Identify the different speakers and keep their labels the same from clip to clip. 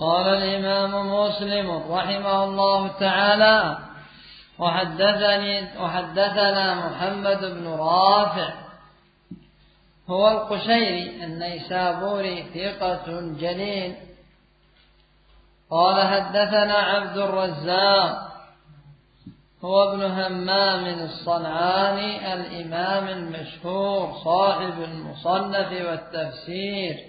Speaker 1: قال الإمام مسلم رحمه الله تعالى: وحدثنا محمد بن رافع هو القشيري النيسابوري ثقة جليل. قال حدثنا عبد الرزاق هو ابن همام الصنعاني الإمام المشهور صاحب المصنف والتفسير.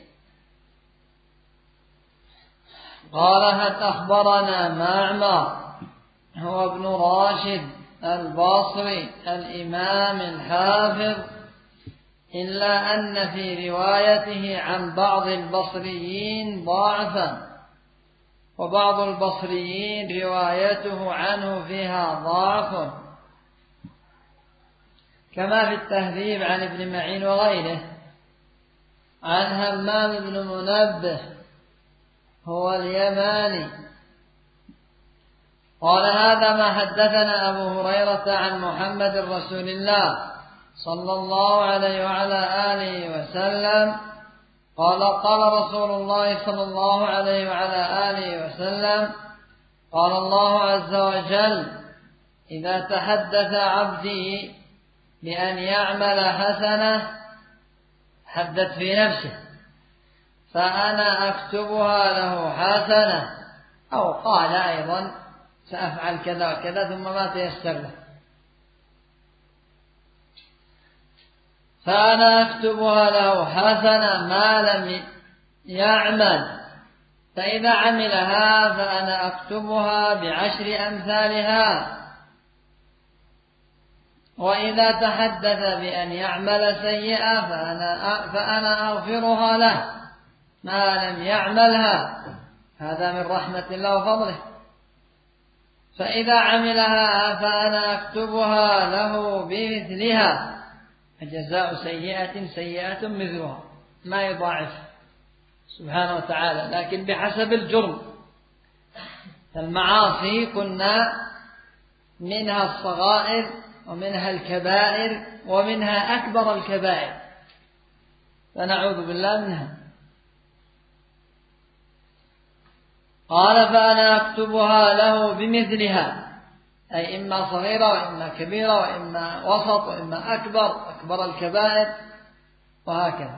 Speaker 1: قال أخبرنا معمر هو ابن راشد البصري الإمام الحافظ، إلا أن في روايته عن بعض البصريين ضعفا، وبعض البصريين روايته عنه فيها ضعف، كما في التهذيب عن ابن معين وغيره عن همام بن منبه هو اليماني. قال: هذا ما حدثنا أبو هريرة عن محمد رسول الله صلى الله عليه وعلى آله وسلم قال: قال رسول الله صلى الله عليه وعلى آله وسلم: قال الله عز وجل: إذا تحدث عبدي بأن يعمل حسنة حدث في نفسه فأنا أكتبها له حسنة، أو قال أيضا: سأفعل كذا وكذا، ثم ما تيسر له، فأنا أكتبها له حسنة ما لم يعمل، فإذا عملها فأنا أكتبها ب10 أمثالها. وإذا تحدث بأن يعمل سيئة فأنا أغفرها له ما لم يعملها، هذا من رحمة الله وفضله. فإذا عملها فأنا أكتبها له بمثلها، جزاء سيئة سيئة مثلها، ما يضاعف سبحانه وتعالى، لكن بحسب الجرم. المعاصي قلنا منها الصغائر ومنها الكبائر ومنها أكبر الكبائر، فنعوذ بالله منها. قال: فأنا أكتبها له بمثلها، أي إما صغيرة وإما كبيرة وإما وسط وإما أكبر الكبائر، وهكذا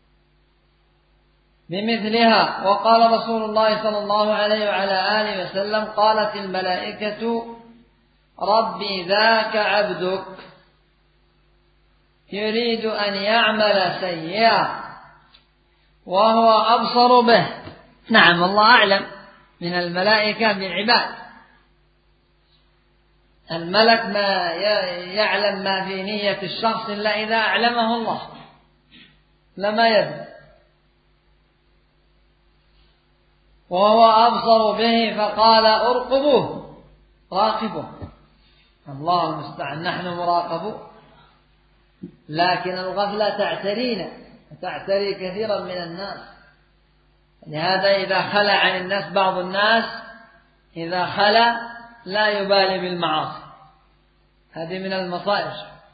Speaker 1: بمثلها. وقال رسول الله صلى الله عليه وعلى آله وسلم: قالت الملائكة: ربي ذاك عبدك يريد أن يعمل سيئا وهو أبصر به. نعم، الله أعلم من الملائكة بالعباد. الملك ما يعلم ما في نية الشخص إلا إذا أعلمه الله، لما يدري. وهو أبصر به فقال: أرقبوه، راقبوه. الله المستعان، نحن مراقبون، لكن الغفلة تعترينا وتعتري كثيرا من الناس. لهذا إذا خلى عن الناس بعض الناس، إذا خلى لا يبالي بالمعاصي، هذه من المصائب.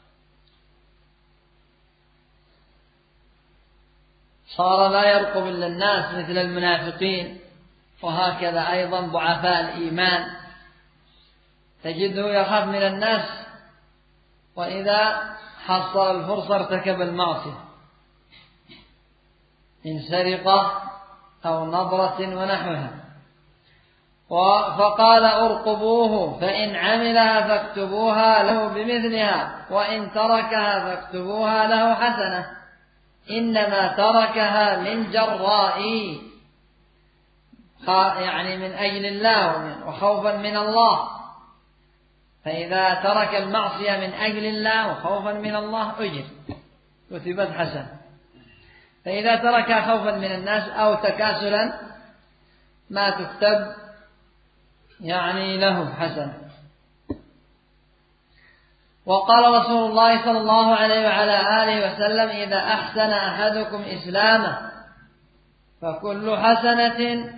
Speaker 1: صار لا يرقب إلا الناس مثل المنافقين، وهكذا أيضا ضعفاء الإيمان، تجده يخاف من الناس، وإذا حصل الفرصة ارتكب المعصية، من سرقة أو نظرة ونحوها. فقال: أرقبوه، فإن عملها فاكتبوها له بمثلها، وإن تركها فاكتبوها له حسنة، إنما تركها من جراء، يعني من أجل الله وخوفا من الله. فإذا ترك المعصية من أجل الله وخوفا من الله أجر، كتبت حسنة. فإذا تركها خوفا من الناس أو تكاسلا ما تكتب يعني له حسنة. وقال رسول الله صلى الله عليه وعلى آله وسلم: إذا أحسن أحدكم إسلامه فكل حسنة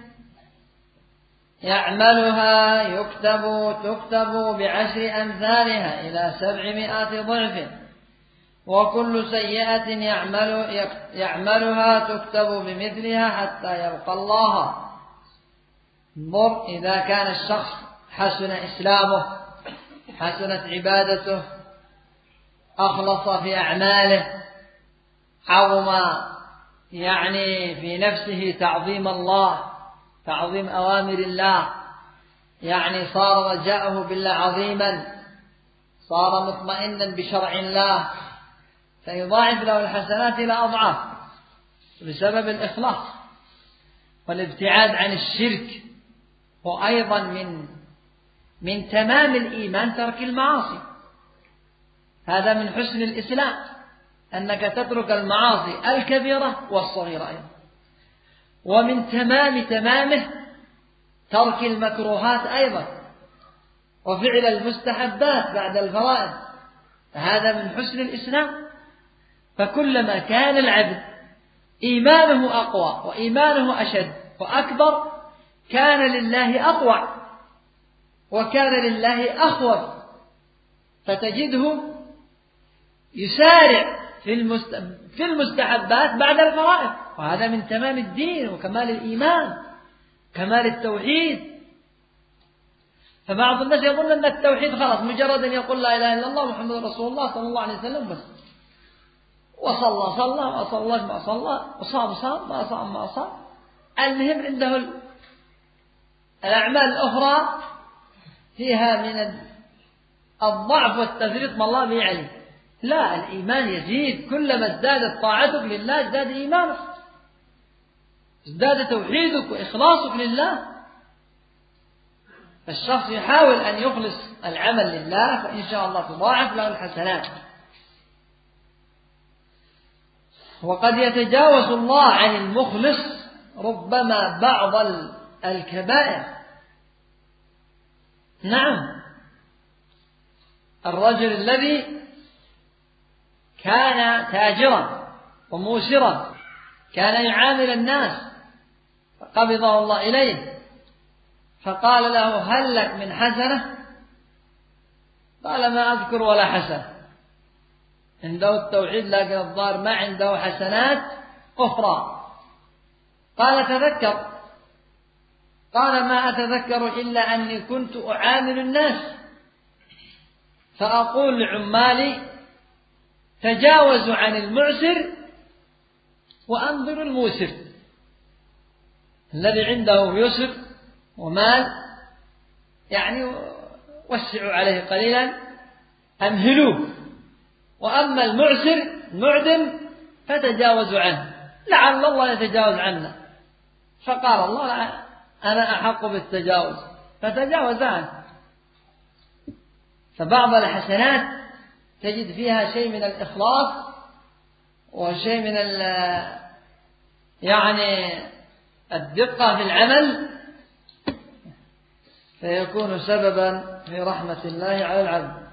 Speaker 1: يعملها تكتب ب10 أمثالها إلى 700 ضعف، وكل سيئة يعملها تكتب بمثلها حتى يلقى الله. انظر إذا كان الشخص حسن إسلامه، حسنت عبادته، أخلص في أعماله، عظم يعني في نفسه تعظيم الله، تعظيم أوامر الله، يعني صار رجاءه بالله عظيما، صار مطمئنا بشرع الله، فيضاعف له الحسنات إلى أضعاف بسبب الإخلاص والابتعاد عن الشرك. وأيضا من تمام الإيمان ترك المعاصي، هذا من حسن الإسلام أنك تترك المعاصي الكبيرة والصغيرة أيضا. ومن تمامه ترك المكروهات أيضا، وفعل المستحبات بعد الفرائض، هذا من حسن الإسلام. فكلما كان العبد إيمانه أقوى وإيمانه أشد وأكبر كان لله أقوى وكان لله أخوف، فتجده يسارع في المستحبات بعد الفرائض، وهذا من تمام الدين وكمال الإيمان، كمال التوحيد. فبعض الناس يظن أن التوحيد خلاص مجرد أن يقول لا إله إلا الله محمد رسول الله صلى الله عليه وسلم بس، وصلى صلى، وصلى ما صلى، وصام صام، ما صام ما صام. المهم عنده الأعمال الأخرى فيها من الضعف والتفريط ما الله به عليه. لا، الإيمان يزيد، كلما ازدادت طاعتك لله ازداد إيمانك، ازداد توحيدك وإخلاصك لله. فالشخص يحاول أن يخلص العمل لله، فإن شاء الله تضاعف له الحسنات. وقد يتجاوز الله عن المخلص ربما بعض الكبائر. نعم، الرجل الذي كان تاجرا وموسرا، كان يعامل الناس، فقبضه الله إليه، فقال له هل لك من حسنة؟ قال ما أذكر ولا حسنة. عنده التوحيد لكن الظاهر ما عنده حسنات أخرى. قال تذكر. قال ما أتذكر إلا أني كنت أعامل الناس فأقول لعمالي تجاوزوا عن المعسر وأنظروا الموسر، الذي عنده يسر ومال يعني وسعوا عليه قليلا أمهلوه، وأما المعسر المعدم فتجاوزوا عنه لعل الله يتجاوز عنا. فقال الله أنا أحق بالتجاوز، فتجاوز عنه. فبعض الحسنات تجد فيها شيء من الإخلاص وشيء من يعني الدقة في العمل، فيكون سببا في رحمة الله على العبد.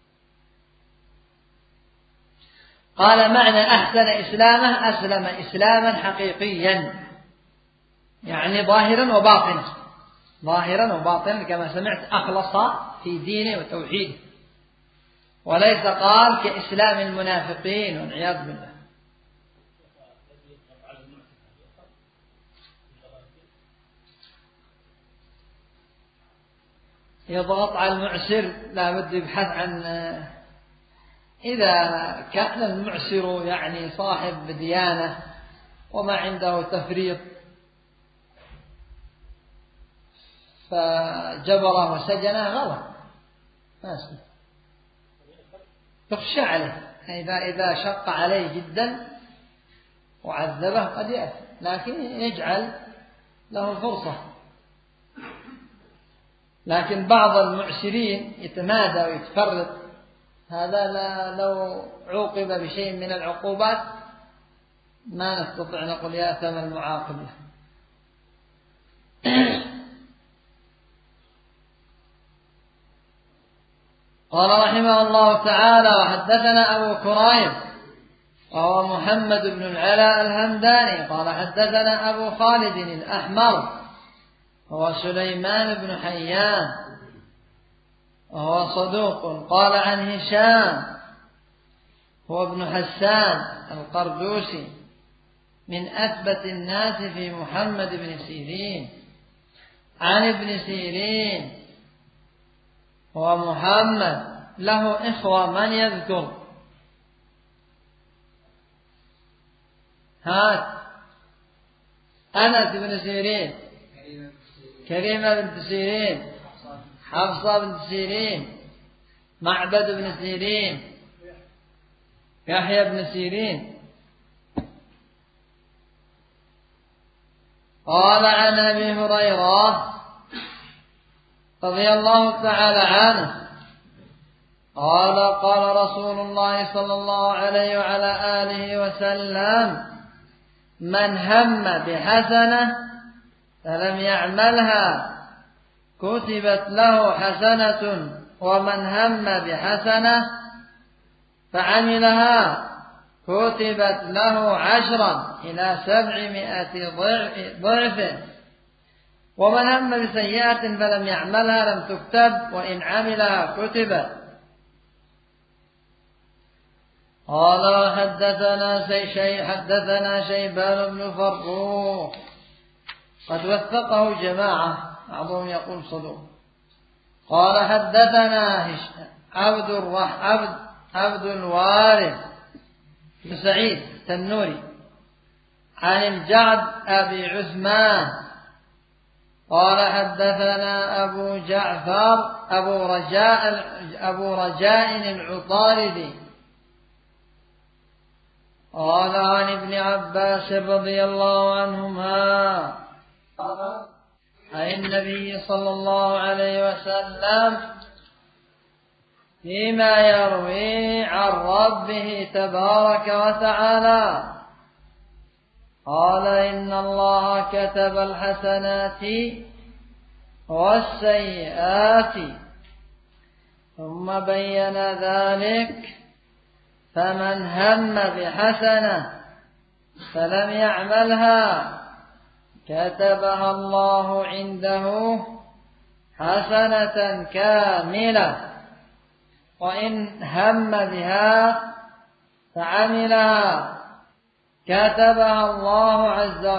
Speaker 1: قال معنى أحسن إسلامه أسلم إسلاما حقيقيا، يعني ظاهرا وباطنا، ظاهرا وباطنا كما سمعت، أخلص في دينه وتوحيده، وليس قال كإسلام المنافقين والعياذ بالله. يضغط على المعسر، لا بد يبحث عن، إذا كان المعسر يعني صاحب ديانة وما عنده تفريط فجبره وسجنه غلط، تخشى عليه. إذا شق عليه جدا وعذبه قد يأثم، لكن يجعل له فرصة. لكن بعض المعسرين يتمادى ويتفرط، هذا لو عوقب بشيء من العقوبات ما نستطيع نقول يأثم المعاقب له. قال رحمه الله تعالى وحدثنا أبو كريب وهو محمد بن العلاء الهمداني قال حدثنا أبو خالد الأحمر وهو سليمان بن حيان وهو صدوق. قال عن هشام هو ابن حسان القردوسي من أثبت الناس في محمد بن سيرين، عن ابن سيرين ومحمد. له إخوة، من يذكر؟ هات. أنس بن سيرين، كريمة بنت سيرين، حفصة بنت سيرين، معبد بن سيرين، يحيى بن سيرين. قال عن أبي هريرة رضي الله تعالى عنه قال قال رسول الله صلى الله عليه وعلى آله وسلم: من هم بحسنة فلم يعملها كتبت له حسنة، ومن هم بحسنة فعملها كتبت له 10 إلى 700 ضعف، ومن هم بسيئة فلم يعملها لم تكتب، وإن عملها كتبت. قال حدثنا شيبان بن فروخ، قد وثقه جماعة، بعضهم يقول صدوق. قال حدثنا عبد الوارث بن سعيد التنوري عن الجعد أبي عثمان قال حدثنا أبو جعفر أبو رجاء العطاردي قال عن ابن عباس رضي الله عنهما عن النبي صلى الله عليه وسلم فيما يروي عن ربه تبارك وتعالى قال: إن الله كتب الحسنات والسيئات، ثم بين ذلك: فمن هم بحسنة فلم يعملها كتبها الله عنده حسنة كاملة، وإن هم بها فعملها كتبها الله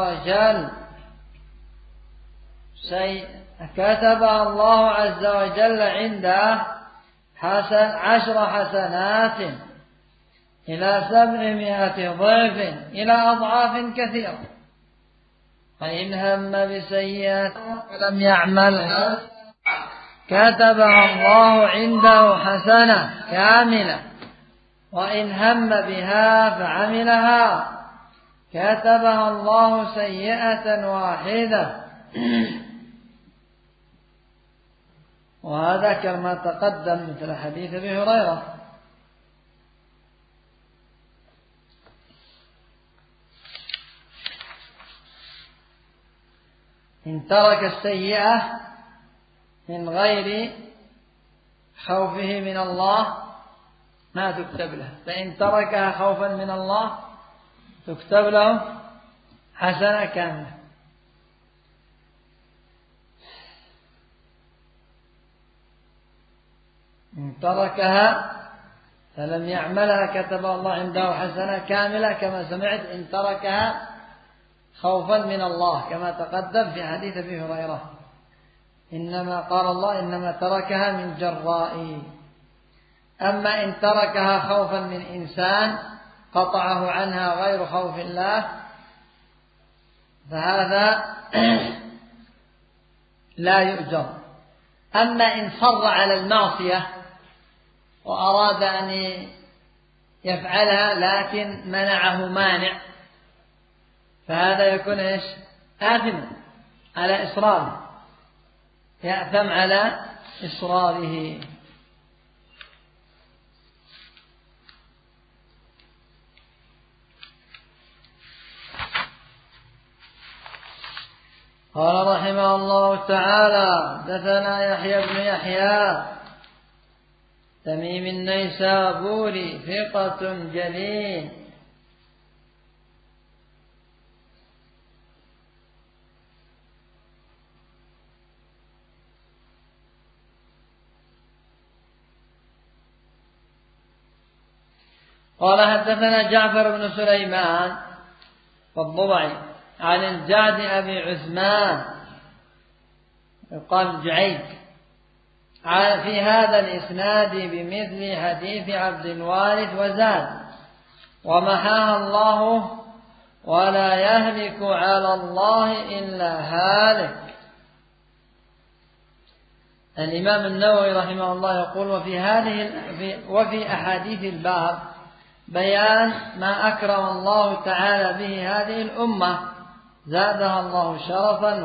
Speaker 1: عز وجل عنده 10 حسنات إلى 700 ضعف، إلى أضعاف كثيرة. فإن هم بسيئة فلم يعملها كتبها الله عنده حسنة كاملة، وإن هم بها فعملها كتبها الله سيئة واحدة. وهذا كما تقدم مثل حديث أبي هريرة. إن ترك السيئة من غير خوفه من الله ما تكتب له، فإن تركها خوفا من الله تكتب له حسنة كاملة. إن تركها فلم يعملها كتب الله عنده حسنة كاملة، كما سمعت إن تركها خوفا من الله كما تقدم في حديث أبي هريرة. إنما قال الله: إنما تركها من جرائي. أما إن تركها خوفا من إنسان قطعه عنها غير خوف الله فهذا لا يؤجر. أما إن صر على المعصية وأراد أن يفعلها لكن منعه مانع فهذا يكون إيش؟ آثما على إصراره، يأثم على إصراره. قال رحمه الله تعالى: حدثنا يحيى بن يحيى تميم النيسابوري ثقة جليل قال حدثنا جعفر بن سليمان والضبعي عن الجعد أبي عثمان يقال جعيد. في هذا الإسناد بمثل حديث عبد الوارث وزاد: ومحاها الله ولا يهلك على الله إلا هالك. الإمام النووي رحمه الله يقول: وفي أحاديث الباب بيان ما أكرم الله تعالى به هذه الأمة، زادها الله شرفا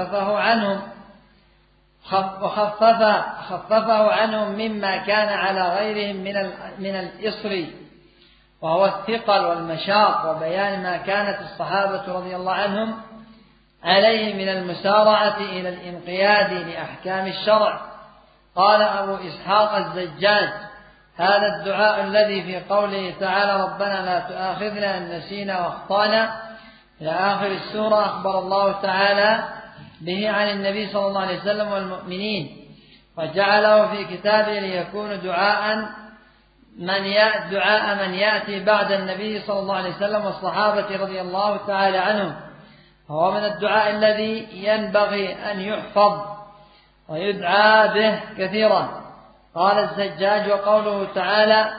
Speaker 1: وخففه عنهم مما كان على غيرهم من الإصر، وهو الثقل والمشاق، وبيان ما كانت الصحابة رضي الله عنهم عليه من المسارعة إلى الانقياد لأحكام الشرع. قال أبو إسحاق الزجاج: هذا الدعاء الذي في قوله تعالى: ربنا لا تؤاخذنا إن نسينا واخطأنا إلى آخر السورة، أخبر الله تعالى به عن النبي صلى الله عليه وسلم والمؤمنين، وجعله في كتابه ليكون دعاء من يأتي بعد النبي صلى الله عليه وسلم والصحابة رضي الله تعالى عنهم. هو من الدعاء الذي ينبغي أن يحفظ ويدعى به كثيرا. قال الزجاج: وقوله تعالى: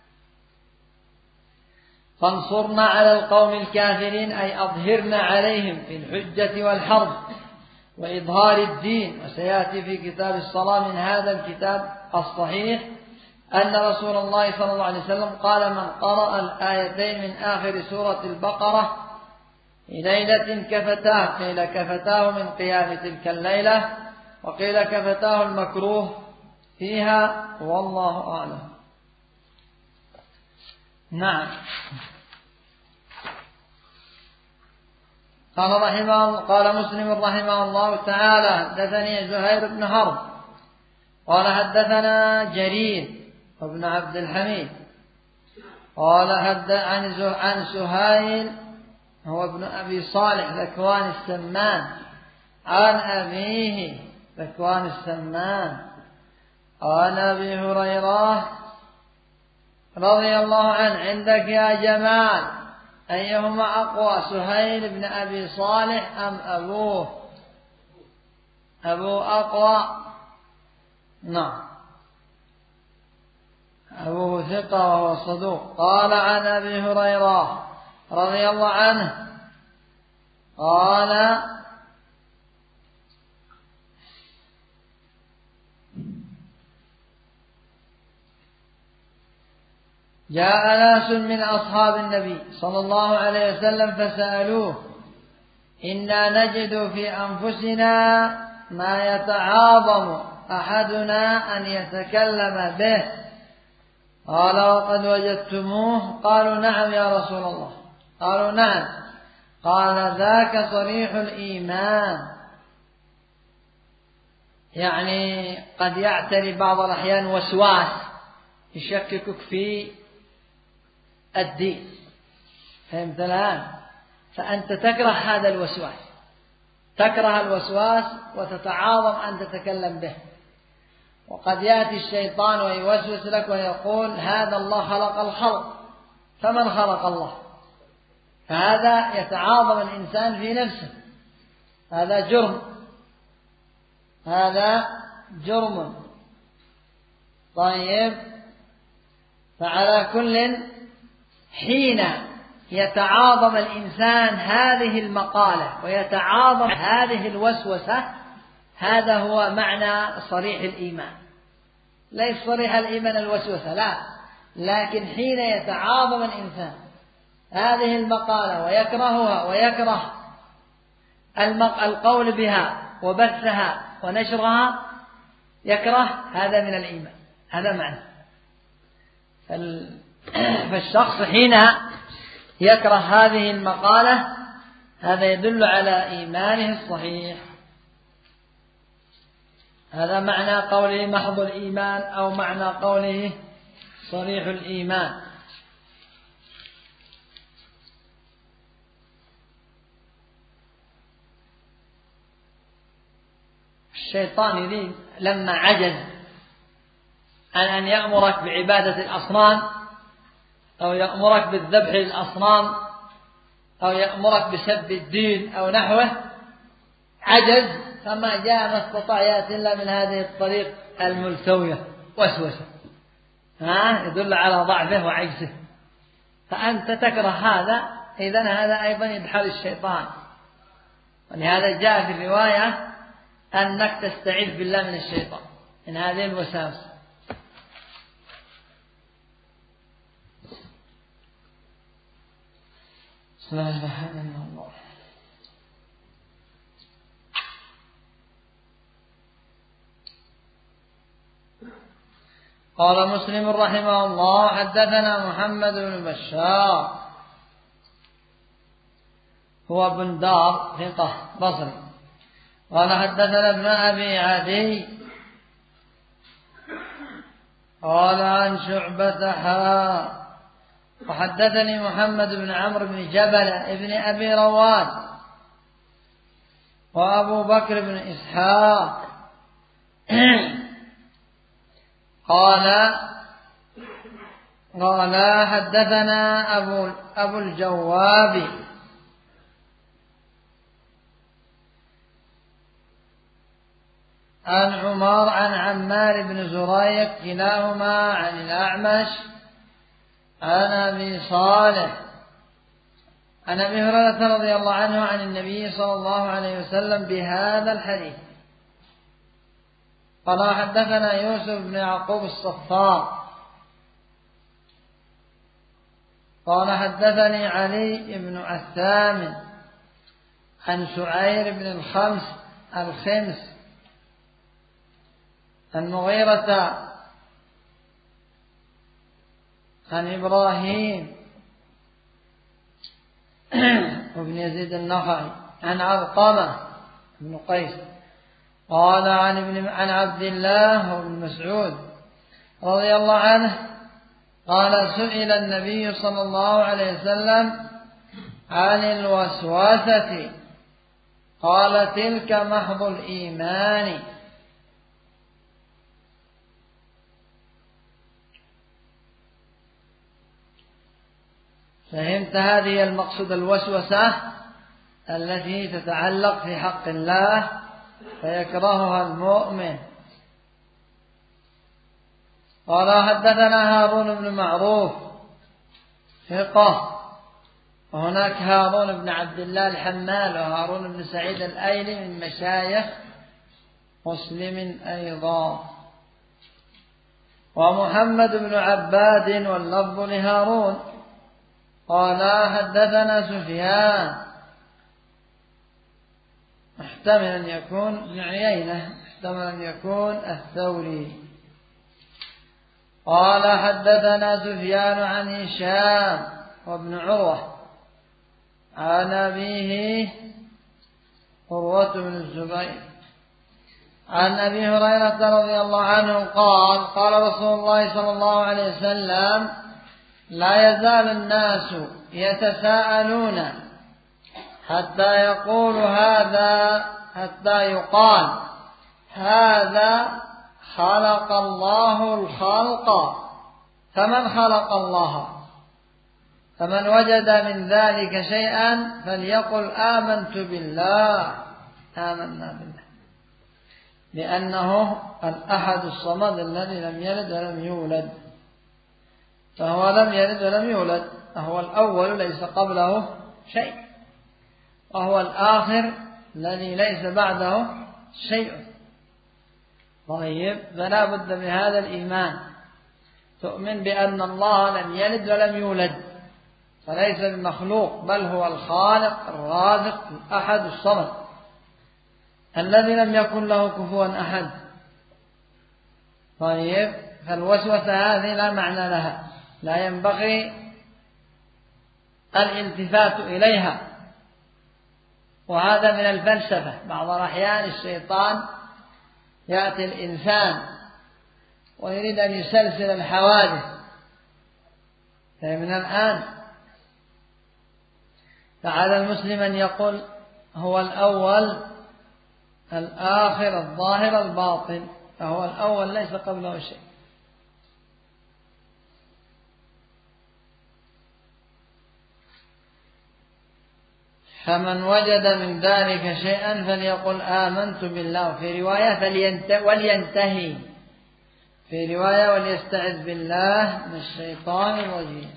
Speaker 1: فانصرنا على القوم الكافرين، أي أظهرنا عليهم في الحجة والحرب وإظهار الدين. وسيأتي في كتاب الصلاة من هذا الكتاب الصحيح أن رسول الله صلى الله عليه وسلم قال: من قرأ الآيتين من آخر سورة البقرة في ليلة كفتاه، قيل كفتاه من قيام تلك الليلة، وقيل كفتاه المكروه فيها، والله أعلم. نعم. قال مسلم رحمه الله تعالى: حدثني زهير بن حرب قال حدثنا جرير وابن عبد الحميد قال عن سهيل هو ابن أبي صالح ذكوان السمان عن أبيه ذكوان السمان عن أبي هريرة رضي الله عنه: عندك يا جمال أيهما أقوى، سهيل بن أبي صالح أم أبوه؟ أبوه أقوى. نعم، أبوه ثقة وهو صدوق. قال عن أبي هريرة رضي الله عنه قال: جاء ناس من أصحاب النبي صلى الله عليه وسلم فسألوه: إنا نجد في أنفسنا ما يتعاظم أحدنا أن يتكلم به. قال: وقد وجدتموه؟ قالوا: نعم يا رسول الله. قالوا: نعم. قال: ذاك صريح الإيمان، يعني قد يعتري بعض الأحيان وسواس يشككك في الدين، فهمت الآن؟ فأنت تكره هذا الوسواس، تكره الوسواس وتتعاظم أن تتكلم به. وقد يأتي الشيطان ويوسوس لك ويقول: هذا الله خلق الخلق، فمن خلق الله؟ فهذا يتعاظم الإنسان في نفسه، هذا جرم، هذا جرم. طيب، فعلى كل حين يتعاظم الإنسان هذه المقالة ويتعاظم هذه الوسوسة، هذا هو معنى صريح الإيمان. ليس صريح الإيمان الوسوسة، لا، لكن حين يتعاظم الإنسان هذه المقالة ويكرهها ويكره القول بها وبثها ونشرها، يكره، هذا من الإيمان، هذا معنى. فالشخص حين يكره هذه المقالة هذا يدل على إيمانه الصحيح. هذا معنى قوله محض الإيمان، أو معنى قوله صريح الإيمان. الشيطان يريد لما عجز عن أن يأمرك بعبادة الأصنام، أو يأمرك بالذبح للأصنام، أو يأمرك بسب الدين أو نحوه، عجز فما جاء ما استطاع يأتي إلا من هذه الطريق الملتوية وسوسة، يدل على ضعفه وعجزه، فأنت تكره هذا، إذن هذا أيضا يدخل الشيطان. ولهذا جاء في الرواية أنك تستعيذ بالله من الشيطان من هذه الوساوس. سبحان الله. قال مسلم رحمه الله: حدثنا محمد بن بشار هو بندار ثقة بصري، قال حدثنا ابن أبي عدي قال عن شعبة وحدثني محمد بن عمرو بن جبل ابن أبي رواد وأبو بكر بن إسحاق قال حدثنا أبو الجواب عن عمر عن عمار بن زريق كلاهما عن الأعمش عن أبي صالح عن أبي هريرة رضي الله عنه عن النبي صلى الله عليه وسلم بهذا الحديث. قال حدثنا يوسف بن يعقوب الصفار قال حدثني علي بن عثام عن سعير بن الخمس المغيرة عن إبراهيم وابن يزيد النخعي عن علقمة بن قيس قال عن عبد الله بن مسعود رضي الله عنه قال سئل النبي صلى الله عليه وسلم عن الوسوسة قال تلك محض الإيمان. فهمت؟ هذه المقصود الوسوسة التي تتعلق في حق الله فيكرهها المؤمن. قال حدثنا هارون بن معروف ثقة، وهناك هارون بن عبد الله الحمال وهارون بن سعيد الأيلي من مشايخ مسلم أيضا، ومحمد بن عباد واللفظ لهارون. قال حدثنا سفيان احتمل أن يكون ابن عيينة، احتمل أن يكون الثوري. قال حدثنا سفيان عن هشام وابن عروة عن أبيه عروة بن الزبير عن أبي هريرة رضي الله عنه قال قال رسول الله صلى الله عليه وسلم لا يزال الناس يتساءلون حتى يقال هذا خلق الله الخلق فمن خلق الله؟ فمن وجد من ذلك شيئا فليقل آمنت بالله، آمنا بالله، لأنه الأحد الصمد الذي لم يلد ولم يولد، فهو لم يلد ولم يولد، فهو الأول ليس قبله شيء، وهو الآخر الذي ليس بعده شيء. طيب، فلا بد من هذا الإيمان، تؤمن بأن الله لم يلد ولم يولد، فليس بمخلوق، بل هو الخالق الرازق الأحد الصمد الذي لم يكن له كفوا أحد. طيب، فالوسوسة هذه لا معنى لها، لا ينبغي الالتفات إليها، وهذا من الفلسفة. بعض الأحيان الشيطان يأتي الإنسان ويريد أن يسلسل الحوادث، فمن الآن فعلى المسلم أن يقول هو الأول الآخر الظاهر الباطن، فهو الأول ليس قبله شيء. فمن وجد من ذلك شيئا فليقل آمنت بالله. في رواية ولينتهي، في رواية وليستعذ بالله من الشيطان الرجيم.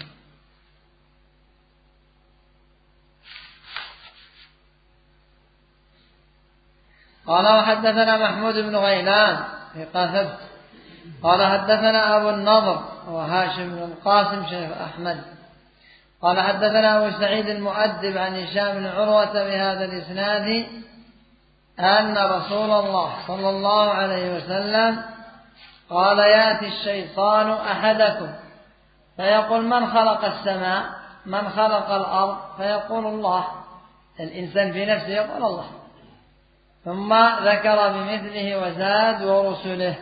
Speaker 1: قال وحدثنا محمود بن غيلان في قاثبت قال حدثنا أبو النضر وهاشم بن القاسم شيخ أحمد قال حدثنا أبو سعيد المؤدب عن هشام بن عروة بهذا الإسناد أن رسول الله صلى الله عليه وسلم قال يأتي الشيطان أحدكم فيقول من خلق السماء من خلق الأرض فيقول الله. الإنسان في نفسه يقول الله، ثم ذكر بمثله وزاد ورسله.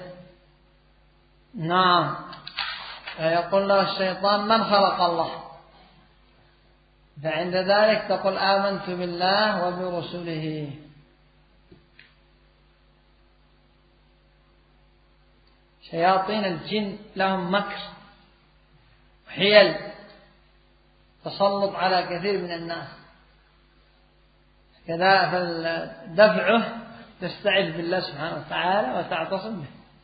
Speaker 1: نعم، فيقول له الشيطان من خلق الله، فعند ذلك تقول آمنت بالله وبرسله. شياطين الجن لهم مكر وحيل، تسلط على كثير من الناس، كذا فدفعه تستعذ بالله سبحانه وتعالى وتعتصم به.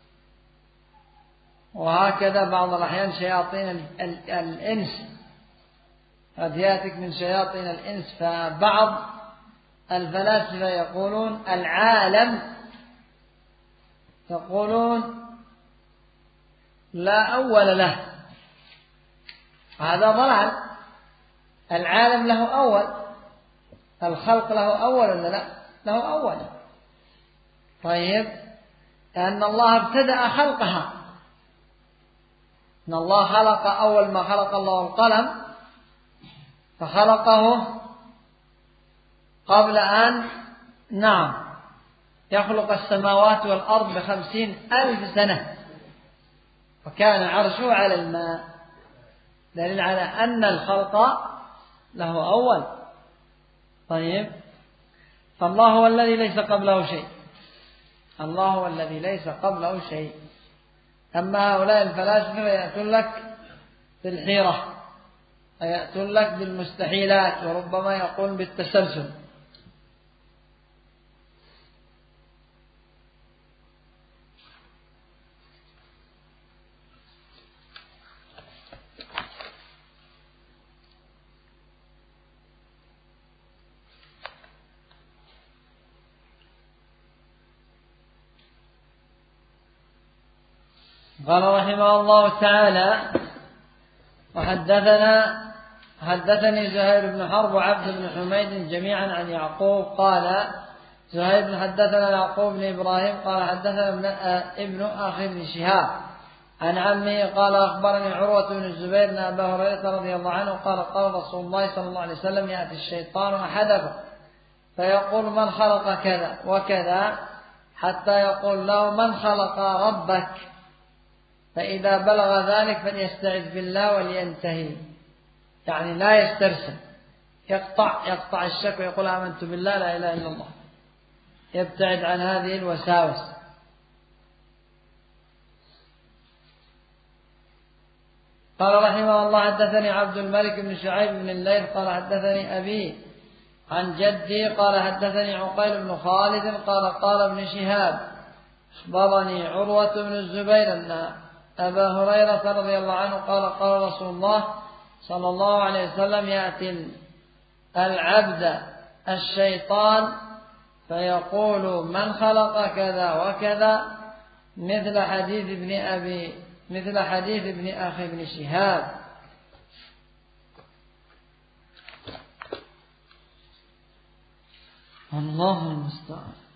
Speaker 1: وهكذا بعض الأحيان شياطين الإنس قد يأتيك من شياطين الإنس. فبعض الفلاسفة يقولون العالم، يقولون لا أول له، هذا ضلال. العالم له أول، الخلق له أول ولا لا؟ له أول. طيب، لأن الله ابتدأ خلقها، أن الله خلق أول ما خلق الله القلم فخلقه قبل أن يخلق السماوات والأرض ب50,000 سنة، وكان عرشه على الماء، دليل على أن الخلق له أول. طيب، فالله هو الذي ليس قبله شيء، الله هو الذي ليس قبله شيء. أما هؤلاء الفلاسفة يأتون لك بالحيرة، يأتون لك بالمستحيلات، وربما يقول بالتسلسل. قال رحمه الله تعالى حدثني زهير بن حرب وعبد بن حميد جميعا عن يعقوب قال زهير بن حدثنا يعقوب بن إبراهيم قال حدثنا ابن أخي بن شهاب عن عمه قال أخبرني عروة بن الزبير أن أبا هريرة رضي الله عنه قال قال رسول الله صلى الله عليه وسلم يأتي الشيطان أحدكم فيقول من خلق كذا وكذا حتى يقول له من خلق ربك، فإذا بلغ ذلك فليستعذ بالله ولينتهي، يعني لا يسترسل، يقطع الشك ويقول آمنت بالله لا إله إلا الله، يبتعد عن هذه الوساوس. قال رحمه الله حدثني عبد الملك بن شعيب بن الليث قال حدثني أبي عن جدي قال حدثني عقيل بن خالد قال قال ابن شهاب أخبرني عروة بن الزبير أن أبا هريرة رضي الله عنه قال قال رسول الله صلى الله عليه وسلم يأتي العبد الشيطان فيقول من خلق كذا وكذا مثل حديث ابن أخي ابن شهاب. الله المستعان.